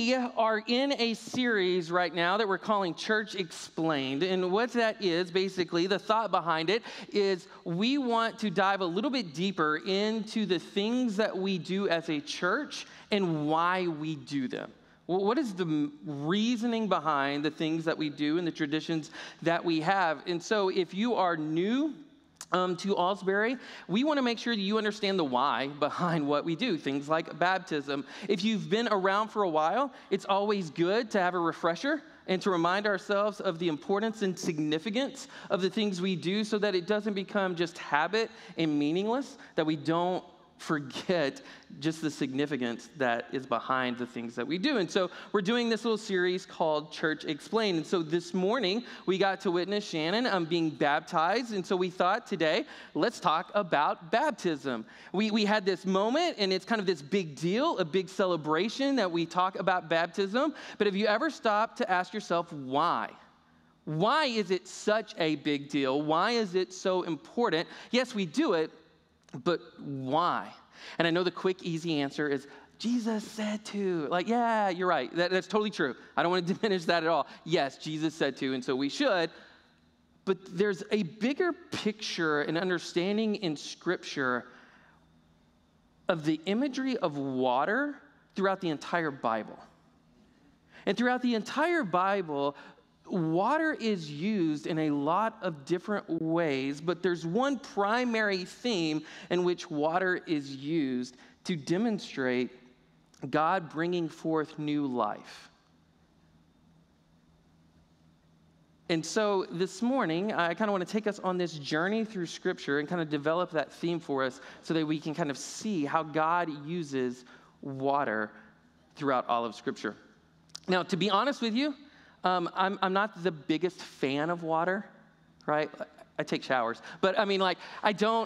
We are in a series right now that we're calling Church Explained. And what that is, basically, the thought behind it is we want to dive a little bit deeper into the things that we do as a church and why we do them. What is the reasoning behind the things that we do and the traditions that we have? And so if you are new to Alsbury, we want to make sure that you understand the why behind what we do, things like baptism. If you've been around for a while, it's always good to have a refresher and to remind ourselves of the importance and significance of the things we do so that it doesn't become just habit and meaningless, that we don't forget just the significance that is behind the things that we do. And so we're doing this little series called Church Explained. And so this morning we got to witness Shannon being baptized. And so we thought today, let's talk about baptism. We had this moment, and it's kind of this big deal, a big celebration that we talk about baptism. But have you ever stopped to ask yourself why? Why is it such a big deal? Why is it so important? Yes, we do it, but why? And I know the quick, easy answer is Jesus said to. Like, yeah, you're right. That's totally true. I don't want to diminish that at all. Yes, Jesus said to, and so we should. But there's a bigger picture and understanding in Scripture of the imagery of water throughout the entire Bible. And throughout the entire Bible, water is used in a lot of different ways, but there's one primary theme in which water is used to demonstrate God bringing forth new life. And so this morning, I kind of want to take us on this journey through Scripture and kind of develop that theme for us so that we can kind of see how God uses water throughout all of Scripture. Now, to be honest with you, I'm not the biggest fan of water, right? I take showers. But I don't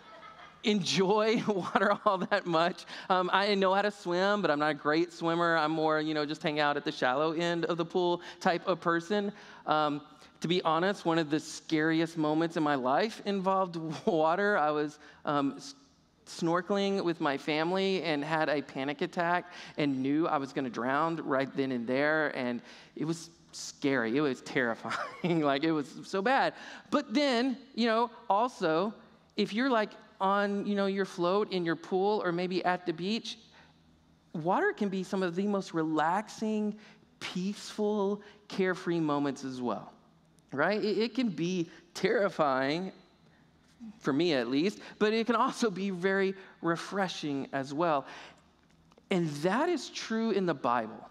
enjoy water all that much. I know how to swim, but I'm not a great swimmer. I'm more, just hang out at the shallow end of the pool type of person. To be honest, one of the scariest moments in my life involved water. I was snorkeling with my family and had a panic attack and knew I was going to drown right then and there. And it was scary. It was terrifying. It was so bad. But then, also, if you're on, your float in your pool or maybe at the beach, water can be some of the most relaxing, peaceful, carefree moments as well, right? It can be terrifying, for me at least, but it can also be very refreshing as well. And that is true in the Bible.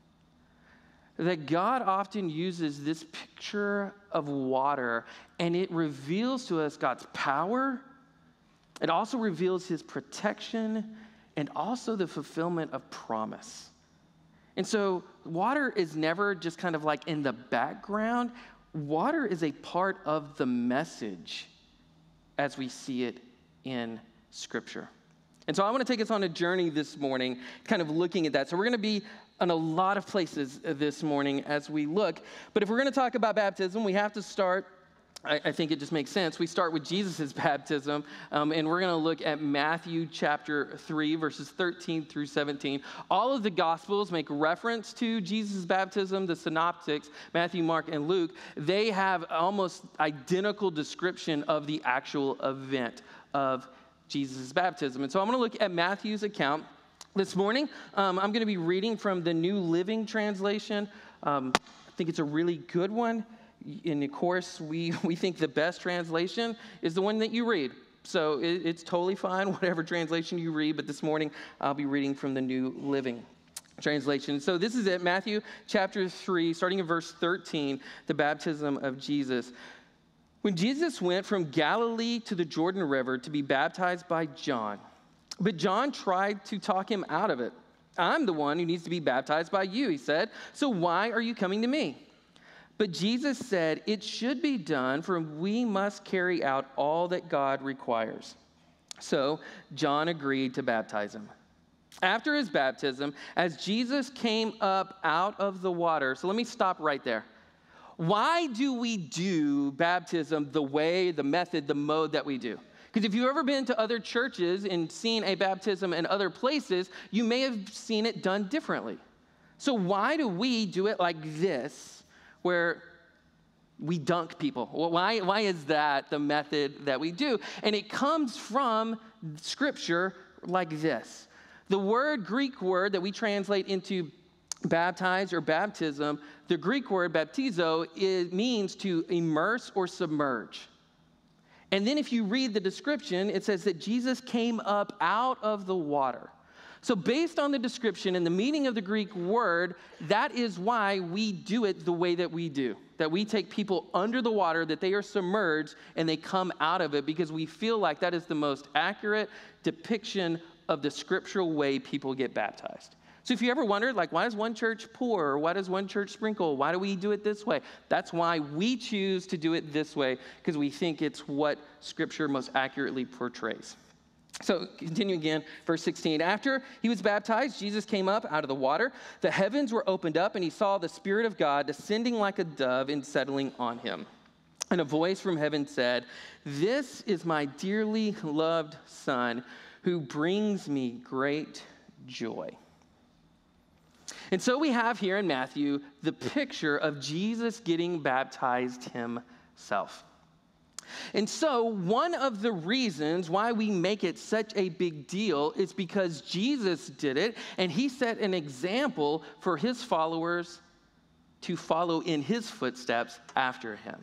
That God often uses this picture of water, and it reveals to us God's power. It also reveals his protection and also the fulfillment of promise. And so water is never just kind of in the background. Water is a part of the message as we see it in Scripture. And so I want to take us on a journey this morning, kind of looking at that. So we're going to be in a lot of places this morning as we look. But if we're going to talk about baptism, we have to start, I think it just makes sense. We start with Jesus' baptism, and we're going to look at Matthew chapter 3, verses 13 through 17. All of the Gospels make reference to Jesus' baptism. The synoptics, Matthew, Mark, and Luke, they have almost identical description of the actual event of Jesus' baptism. And so I'm going to look at Matthew's account this morning. I'm going to be reading from the New Living Translation. I think it's a really good one. And of course, we think the best translation is the one that you read. So it's totally fine, whatever translation you read. But this morning, I'll be reading from the New Living Translation. So this is it, Matthew chapter 3, starting in verse 13, the baptism of Jesus. When Jesus went from Galilee to the Jordan River to be baptized by John, but John tried to talk him out of it. I'm the one who needs to be baptized by you, he said. So why are you coming to me? But Jesus said, it should be done, for we must carry out all that God requires. So John agreed to baptize him. After his baptism, as Jesus came up out of the water, so let me stop right there. Why do we do baptism the way, the method, the mode that we do? Because if you've ever been to other churches and seen a baptism in other places, you may have seen it done differently. So why do we do it like this, where we dunk people? Well, why is that the method that we do? And it comes from Scripture like this. The Greek word that we translate into baptize or baptism, the Greek word baptizo, it means to immerse or submerge. And then if you read the description, it says that Jesus came up out of the water. So based on the description and the meaning of the Greek word, that is why we do it the way that we do. That we take people under the water, that they are submerged, and they come out of it, because we feel like that is the most accurate depiction of the scriptural way people get baptized. So if you ever wondered, like, why does one church pour, or why does one church sprinkle? Why do we do it this way? That's why we choose to do it this way, because we think it's what Scripture most accurately portrays. So continue again, verse 16. After he was baptized, Jesus came up out of the water. The heavens were opened up, and he saw the Spirit of God descending like a dove and settling on him. And a voice from heaven said, "This is my dearly loved Son, who brings me great joy." And so we have here in Matthew the picture of Jesus getting baptized himself. And so one of the reasons why we make it such a big deal is because Jesus did it, and he set an example for his followers to follow in his footsteps after him.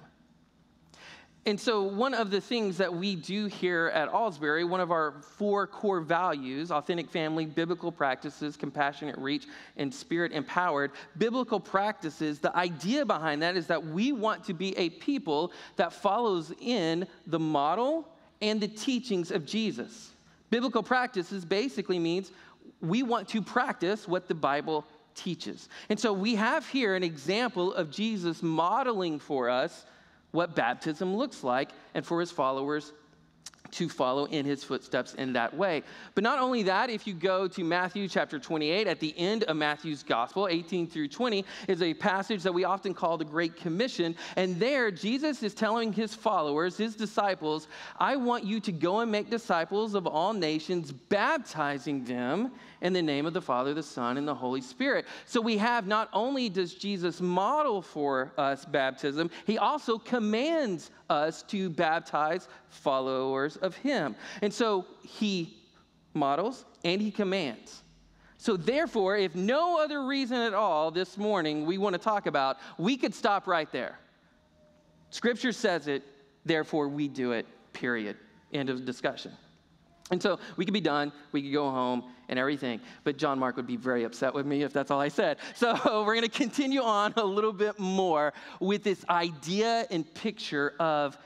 And so one of the things that we do here at Alsbury, one of our 4 core values, authentic family, biblical practices, compassionate reach, and spirit empowered, biblical practices, the idea behind that is that we want to be a people that follows in the model and the teachings of Jesus. Biblical practices basically means we want to practice what the Bible teaches. And so we have here an example of Jesus modeling for us what baptism looks like, and for his followers to follow in his footsteps in that way. But not only that, if you go to Matthew chapter 28, at the end of Matthew's gospel, 18 through 20, is a passage that we often call the Great Commission. And there, Jesus is telling his followers, his disciples, I want you to go and make disciples of all nations, baptizing them in the name of the Father, the Son, and the Holy Spirit. So we have, not only does Jesus model for us baptism, he also commands us to baptize followers of him. And so he models and he commands. So therefore, if no other reason at all this morning we want to talk about, we could stop right there. Scripture says it, therefore we do it, period. End of discussion. And so we could be done, we could go home and everything, but John Mark would be very upset with me if that's all I said. So we're going to continue on a little bit more with this idea and picture of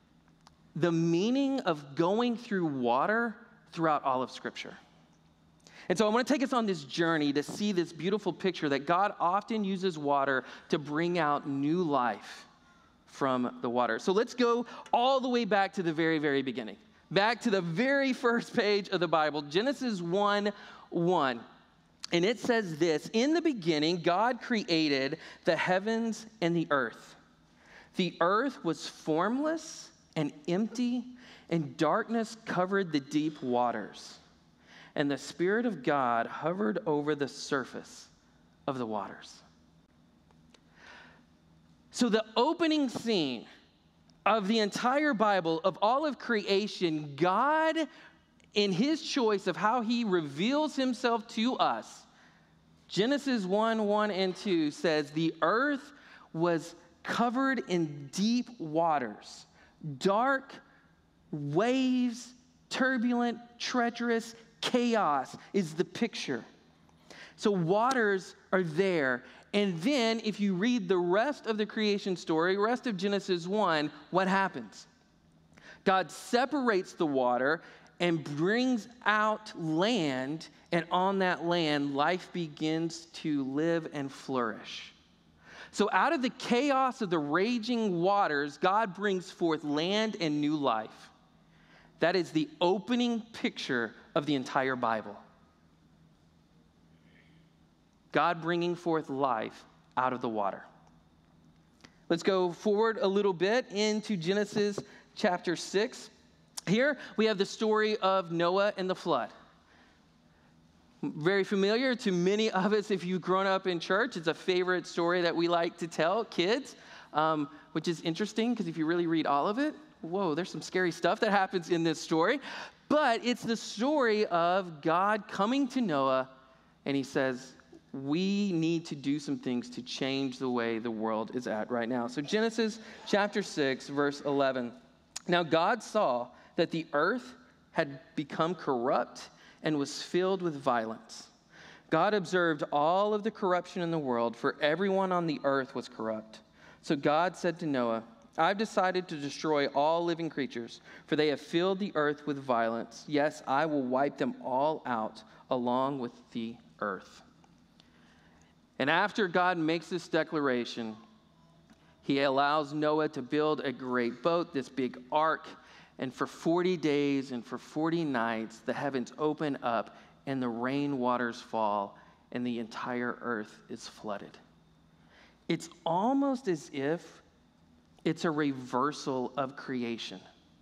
the meaning of going through water throughout all of Scripture. And so I want to take us on this journey to see this beautiful picture that God often uses water to bring out new life from the water. So let's go all the way back to the very, very beginning. Back to the very first page of the Bible, Genesis 1:1. And it says this, in the beginning, God created the heavens and the earth. The earth was formless and empty, and darkness covered the deep waters. And the Spirit of God hovered over the surface of the waters. So the opening scene of the entire Bible, of all of creation, God, in his choice of how he reveals himself to us, Genesis 1:1 and 2 says, the earth was covered in deep waters, dark waves, turbulent, treacherous, chaos is the picture. So waters are there. And then if you read the rest of the creation story, rest of Genesis 1, what happens? God separates the water and brings out land, and on that land, life begins to live and flourish. So out of the chaos of the raging waters, God brings forth land and new life. That is the opening picture of the entire Bible. God bringing forth life out of the water. Let's go forward a little bit into Genesis chapter 6. Here we have the story of Noah and the flood. Very familiar to many of us if you've grown up in church. It's a favorite story that we like to tell kids, which is interesting because if you really read all of it, whoa, there's some scary stuff that happens in this story. But it's the story of God coming to Noah, and he says, we need to do some things to change the way the world is at right now. So Genesis chapter 6, verse 11. Now God saw that the earth had become corrupt and was filled with violence. God observed all of the corruption in the world, for everyone on the earth was corrupt. So God said to Noah, I've decided to destroy all living creatures, for they have filled the earth with violence. Yes, I will wipe them all out along with the earth. And after God makes this declaration, he allows Noah to build a great boat, this big ark. And for 40 days and for 40 nights, the heavens open up and the rain waters fall and the entire earth is flooded. It's almost as if it's a reversal of creation.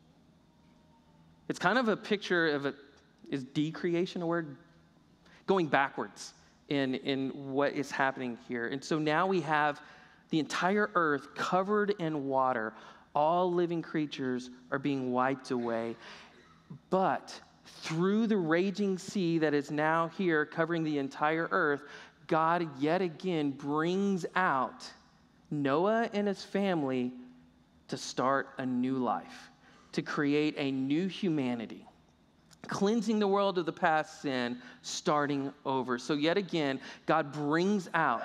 It's kind of a picture of is decreation a word? Going backwards in what is happening here. And so now we have the entire earth covered in water. All living creatures are being wiped away. But through the raging sea that is now here covering the entire earth, God yet again brings out Noah and his family to start a new life, to create a new humanity, cleansing the world of the past sin, starting over. So yet again, God brings out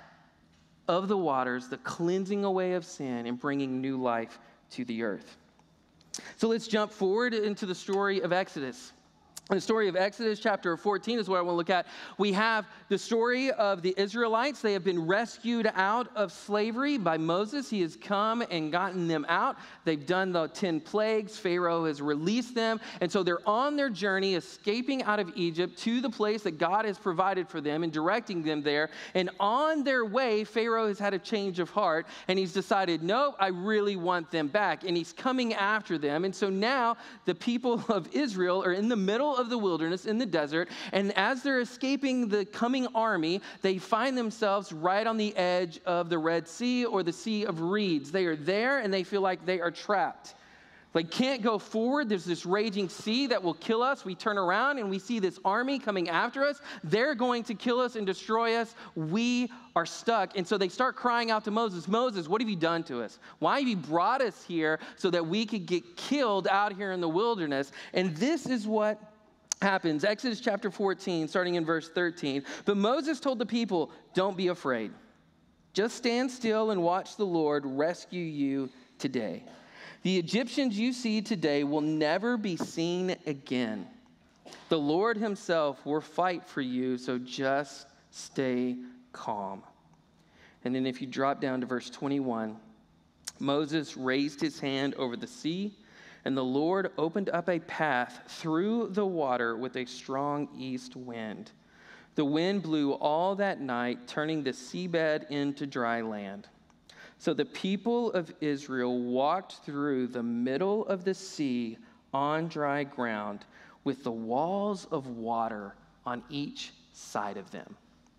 of the waters the cleansing away of sin and bringing new life to the earth. So let's jump forward into the story of Exodus. The story of Exodus chapter 14 is what I want to look at. We have the story of the Israelites. They have been rescued out of slavery by Moses. He has come and gotten them out. They've done the 10 plagues. Pharaoh has released them. And so they're on their journey, escaping out of Egypt to the place that God has provided for them and directing them there. And on their way, Pharaoh has had a change of heart. And he's decided, nope, I really want them back. And he's coming after them. And so now the people of Israel are in the middle of the wilderness in the desert, and as they're escaping the coming army, they find themselves right on the edge of the Red Sea or the Sea of Reeds. They are there and they feel like they are trapped. They can't go forward. There's this raging sea that will kill us. We turn around and we see this army coming after us. They're going to kill us and destroy us. We are stuck. And so they start crying out to Moses, Moses, what have you done to us? Why have you brought us here so that we could get killed out here in the wilderness? And this is what happens. Exodus chapter 14, starting in verse 13. But Moses told the people, don't be afraid. Just stand still and watch the Lord rescue you today. The Egyptians you see today will never be seen again. The Lord himself will fight for you, so just stay calm. And then if you drop down to verse 21, Moses raised his hand over the sea, and the Lord opened up a path through the water with a strong east wind. The wind blew all that night, turning the seabed into dry land. So the people of Israel walked through the middle of the sea on dry ground with the walls of water on each side of them.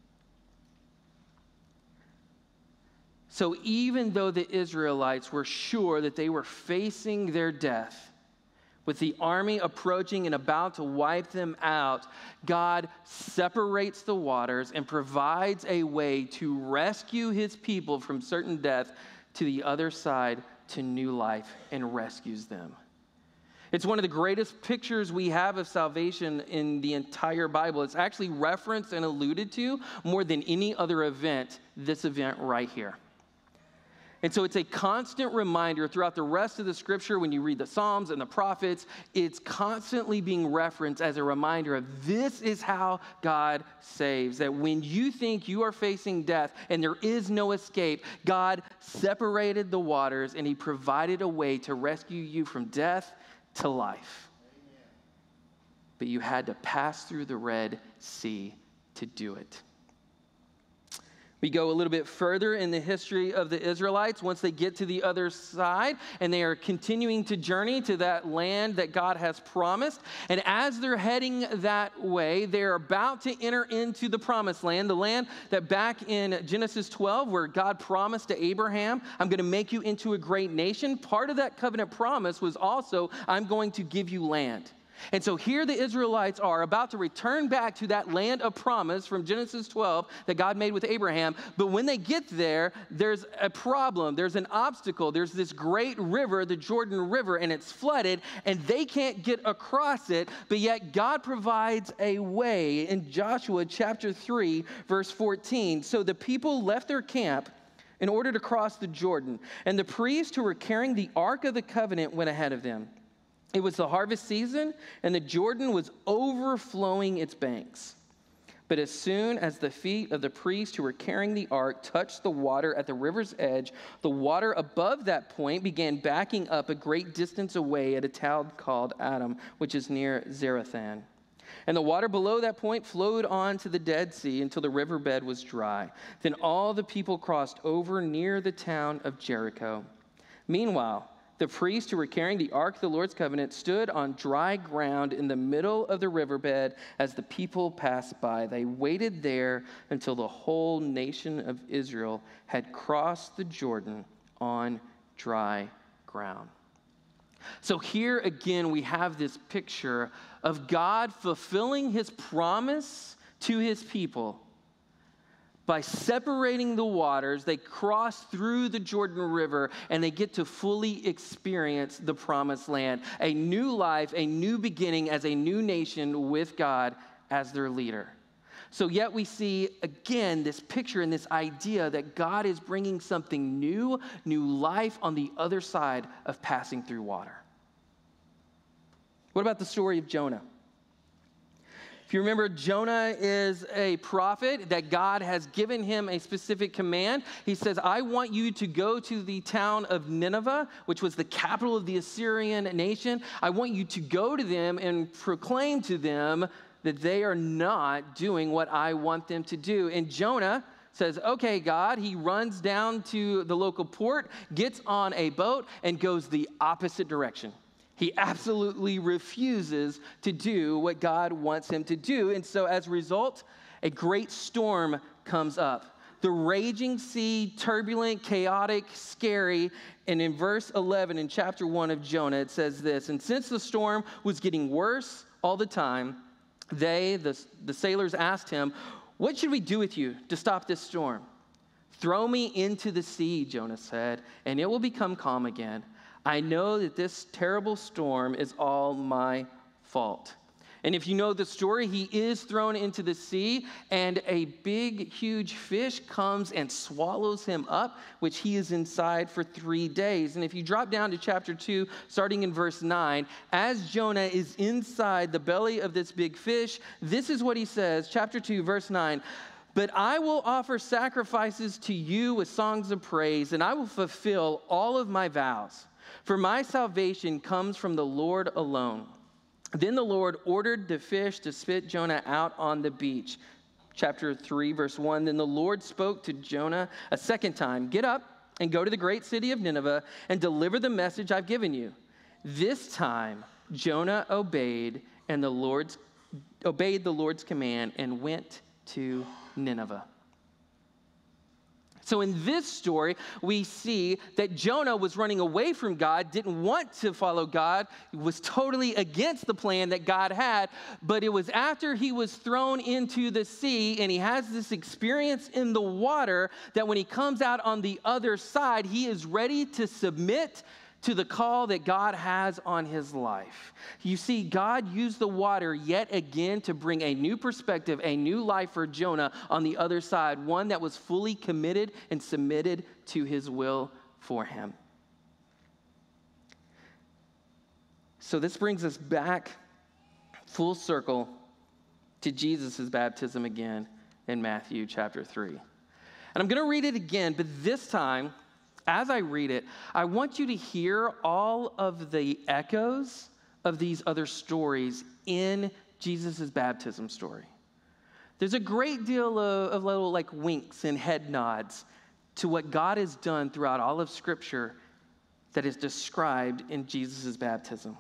So even though the Israelites were sure that they were facing their death, with the army approaching and about to wipe them out, God separates the waters and provides a way to rescue his people from certain death to the other side to new life and rescues them. It's one of the greatest pictures we have of salvation in the entire Bible. It's actually referenced and alluded to more than any other event, this event right here. And so it's a constant reminder throughout the rest of the scripture when you read the Psalms and the prophets, it's constantly being referenced as a reminder of this is how God saves. That when you think you are facing death and there is no escape, God separated the waters and he provided a way to rescue you from death to life. Amen. But you had to pass through the Red Sea to do it. We go a little bit further in the history of the Israelites once they get to the other side and they are continuing to journey to that land that God has promised. And as they're heading that way, they're about to enter into the promised land, the land that back in Genesis 12, where God promised to Abraham, I'm going to make you into a great nation. Part of that covenant promise was also, I'm going to give you land. And so here the Israelites are about to return back to that land of promise from Genesis 12 that God made with Abraham. But when they get there, there's a problem. There's an obstacle. There's this great river, the Jordan River, and it's flooded, and they can't get across it. But yet God provides a way in Joshua chapter 3, verse 14. So the people left their camp in order to cross the Jordan, and the priests who were carrying the Ark of the Covenant went ahead of them. It was the harvest season, and the Jordan was overflowing its banks. But as soon as the feet of the priests who were carrying the ark touched the water at the river's edge, the water above that point began backing up a great distance away at a town called Adam, which is near Zarethan. And the water below that point flowed on to the Dead Sea until the riverbed was dry. Then all the people crossed over near the town of Jericho. Meanwhile, the priests who were carrying the Ark of the Lord's covenant stood on dry ground in the middle of the riverbed as the people passed by. They waited there until the whole nation of Israel had crossed the Jordan on dry ground. So here again we have this picture of God fulfilling his promise to his people. By separating the waters, they cross through the Jordan River and they get to fully experience the promised land. A new life, a new beginning as a new nation with God as their leader. So yet we see again this picture and this idea that God is bringing something new life on the other side of passing through water. What about the story of Jonah? If you remember, Jonah is a prophet that God has given him a specific command. He says, I want you to go to the town of Nineveh, which was the capital of the Assyrian nation. I want you to go to them and proclaim to them that they are not doing what I want them to do. And Jonah says, okay, God. He runs down to the local port, gets on a boat, and goes the opposite direction. He absolutely refuses to do what God wants him to do. And so as a result, a great storm comes up. The raging sea, turbulent, chaotic, scary. And in verse 11 in chapter 1 of Jonah, it says this, and since the storm was getting worse all the time, the sailors asked him, what should we do with you to stop this storm? Throw me into the sea, Jonah said, and it will become calm again. I know that this terrible storm is all my fault. And if you know the story, he is thrown into the sea, and a big, huge fish comes and swallows him up, which he is inside for 3 days. And if you drop down to chapter 2, starting in verse 9, as Jonah is inside the belly of this big fish, this is what he says, chapter 2, verse 9. But I will offer sacrifices to you with songs of praise, and I will fulfill all of my vows. For my salvation comes from the Lord alone. Then the Lord ordered the fish to spit Jonah out on the beach. Chapter 3, verse 1. Then the Lord spoke to Jonah a second time. Get up and go to the great city of Nineveh and deliver the message I've given you. This time Jonah obeyed the Lord's command and went to Nineveh. So in this story, we see that Jonah was running away from God, didn't want to follow God, was totally against the plan that God had. But it was after he was thrown into the sea and he has this experience in the water that when he comes out on the other side, he is ready to submit to the call that God has on his life. You see, God used the water yet again to bring a new perspective, a new life for Jonah on the other side, one that was fully committed and submitted to his will for him. So this brings us back full circle to Jesus' baptism again in Matthew chapter 3. And I'm going to read it again, but this time, as I read it, I want you to hear all of the echoes of these other stories in Jesus' baptism story. There's a great deal of little like winks and head nods to what God has done throughout all of Scripture that is described in Jesus' baptism.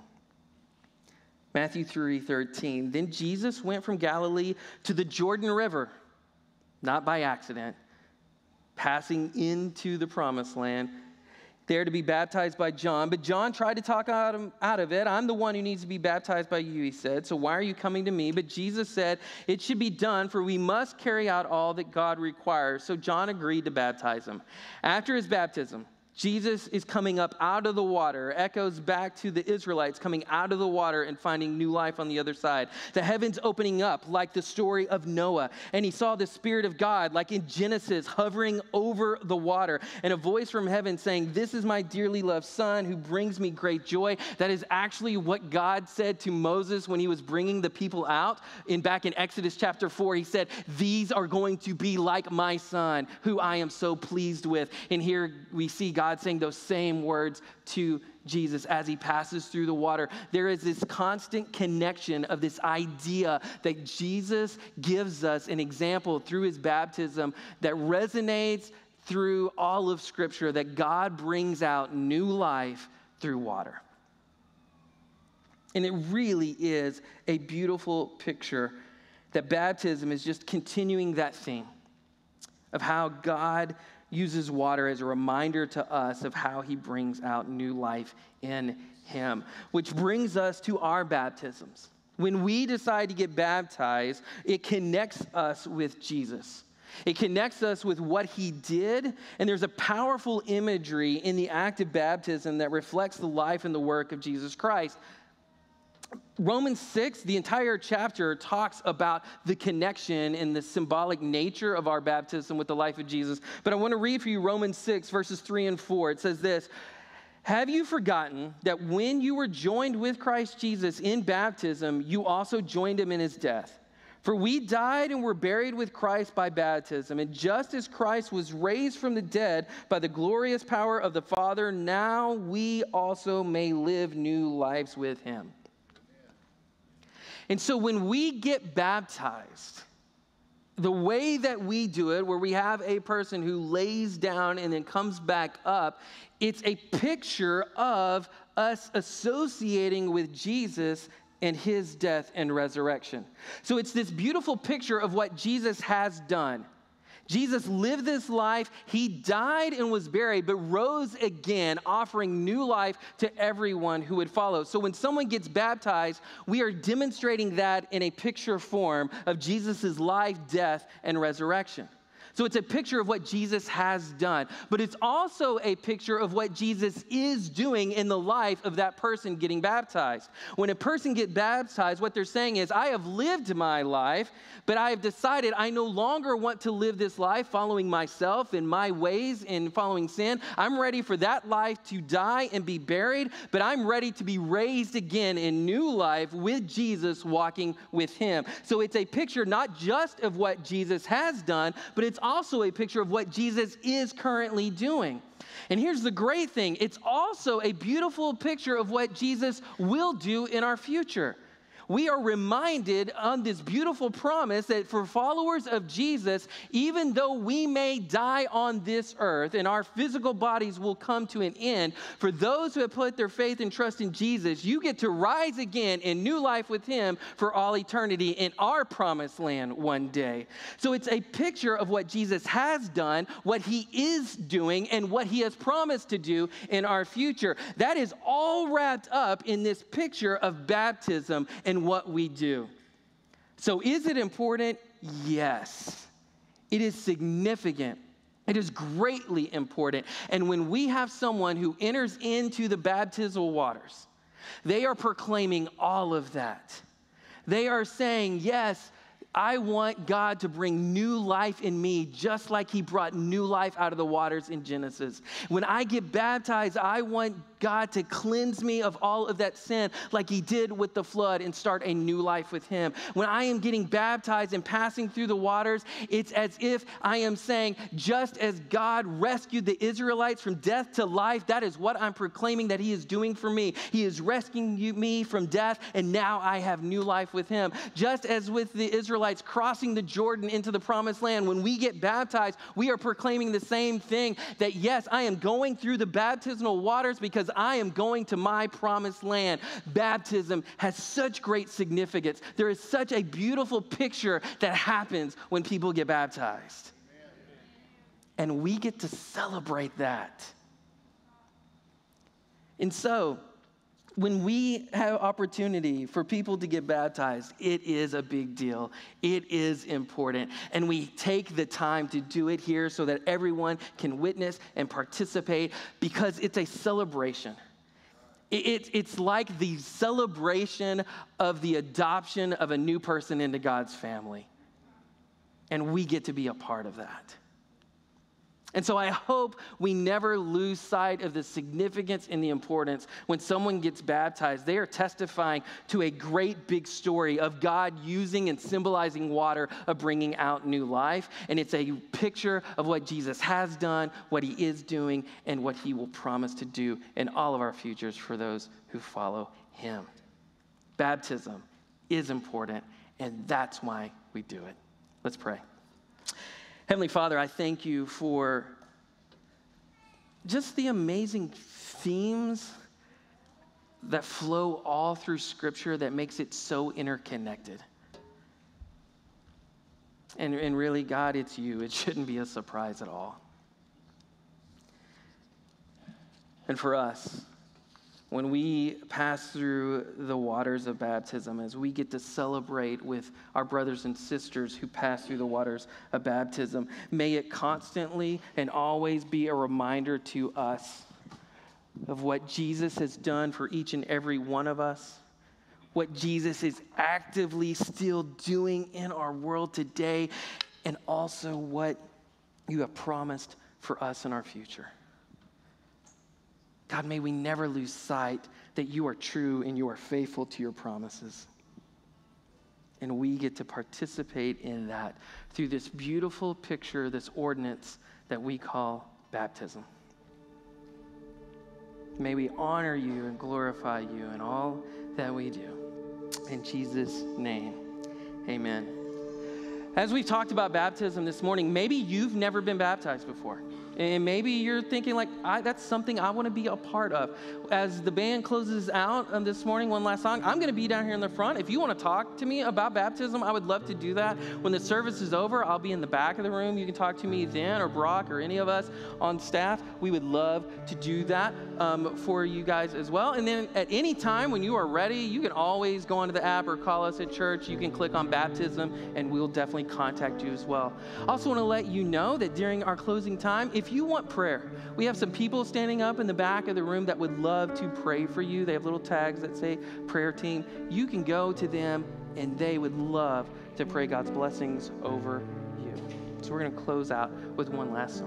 Matthew 3:13, then Jesus went from Galilee to the Jordan River, not by accident, passing into the promised land, there to be baptized by John. But John tried to talk him out of it. I'm the one who needs to be baptized by you, he said. So why are you coming to me? But Jesus said, it should be done, for we must carry out all that God requires. So John agreed to baptize him. After his baptism, Jesus is coming up out of the water, echoes back to the Israelites coming out of the water and finding new life on the other side. The heavens opening up like the story of Noah. And he saw the Spirit of God, like in Genesis, hovering over the water. And a voice from heaven saying, this is my dearly loved Son who brings me great joy. That is actually what God said to Moses when he was bringing the people out. Back in Exodus chapter 4, he said, these are going to be like my Son, who I am so pleased with. And here we see God saying those same words to Jesus as he passes through the water. There is this constant connection of this idea that Jesus gives us an example through his baptism that resonates through all of Scripture, that God brings out new life through water. And it really is a beautiful picture that baptism is just continuing that theme of how God uses water as a reminder to us of how he brings out new life in him. Which brings us to our baptisms. When we decide to get baptized, it connects us with Jesus. It connects us with what he did, and there's a powerful imagery in the act of baptism that reflects the life and the work of Jesus Christ. Romans 6, the entire chapter talks about the connection and the symbolic nature of our baptism with the life of Jesus. But I want to read for you Romans 6, verses 3 and 4. It says this, have you forgotten that when you were joined with Christ Jesus in baptism, you also joined him in his death? For we died and were buried with Christ by baptism. And just as Christ was raised from the dead by the glorious power of the Father, now we also may live new lives with him. And so when we get baptized, the way that we do it, where we have a person who lays down and then comes back up, it's a picture of us associating with Jesus and his death and resurrection. So it's this beautiful picture of what Jesus has done. Jesus lived this life, he died and was buried, but rose again, offering new life to everyone who would follow. So when someone gets baptized, we are demonstrating that in a picture form of Jesus' life, death, and resurrection. So it's a picture of what Jesus has done, but it's also a picture of what Jesus is doing in the life of that person getting baptized. When a person gets baptized, what they're saying is, I have lived my life, but I have decided I no longer want to live this life following myself and my ways and following sin. I'm ready for that life to die and be buried, but I'm ready to be raised again in new life with Jesus, walking with him. So it's a picture not just of what Jesus has done, but it's also a picture of what Jesus is currently doing. And here's the great thing. It's also a beautiful picture of what Jesus will do in our future. We are reminded on this beautiful promise that for followers of Jesus, even though we may die on this earth and our physical bodies will come to an end, for those who have put their faith and trust in Jesus, you get to rise again in new life with him for all eternity in our promised land one day. So it's a picture of what Jesus has done, what he is doing, and what he has promised to do in our future. That is all wrapped up in this picture of baptism and what we do. So is it important? Yes. It is significant. It is greatly important. And when we have someone who enters into the baptismal waters, they are proclaiming all of that. They are saying, yes, I want God to bring new life in me, just like he brought new life out of the waters in Genesis. When I get baptized, I want God to cleanse me of all of that sin like he did with the flood and start a new life with him. When I am getting baptized and passing through the waters, it's as if I am saying, just as God rescued the Israelites from death to life, that is what I'm proclaiming that he is doing for me. He is rescuing me from death, and now I have new life with him. Just as with the Israelites Israelites crossing the Jordan into the promised land, when we get baptized, we are proclaiming the same thing, that yes, I am going through the baptismal waters because I am going to my promised land. Baptism has such great significance. There is such a beautiful picture that happens when people get baptized. And we get to celebrate that. And so, when we have opportunity for people to get baptized, it is a big deal. It is important. And we take the time to do it here so that everyone can witness and participate, because it's a celebration. It's like the celebration of the adoption of a new person into God's family. And we get to be a part of that. And so I hope we never lose sight of the significance and the importance. When someone gets baptized, they are testifying to a great big story of God using and symbolizing water, of bringing out new life. And it's a picture of what Jesus has done, what he is doing, and what he will promise to do in all of our futures for those who follow him. Baptism is important, and that's why we do it. Let's pray. Heavenly Father, I thank you for just the amazing themes that flow all through Scripture that makes it so interconnected. And really, God, it's you. It shouldn't be a surprise at all. And for us, when we pass through the waters of baptism, as we get to celebrate with our brothers and sisters who pass through the waters of baptism, may it constantly and always be a reminder to us of what Jesus has done for each and every one of us, what Jesus is actively still doing in our world today, and also what you have promised for us in our future. God, may we never lose sight that you are true and you are faithful to your promises. And we get to participate in that through this beautiful picture, this ordinance that we call baptism. May we honor you and glorify you in all that we do. In Jesus' name, amen. As we've talked about baptism this morning, maybe you've never been baptized before. And maybe you're thinking like, that's something I want to be a part of. As the band closes out this morning, one last song, I'm going to be down here in the front. If you want to talk to me about baptism, I would love to do that. When the service is over, I'll be in the back of the room. You can talk to me then, or Brock, or any of us on staff. We would love to do that for you guys as well. And then at any time when you are ready, you can always go onto the app or call us at church. You can click on baptism, and we'll definitely contact you as well. I also want to let you know that during our closing time, if you want prayer, we have some people standing up in the back of the room that would love to pray for you. They have little tags that say prayer team. You can go to them, and they would love to pray God's blessings over you. So we're going to close out with one last song.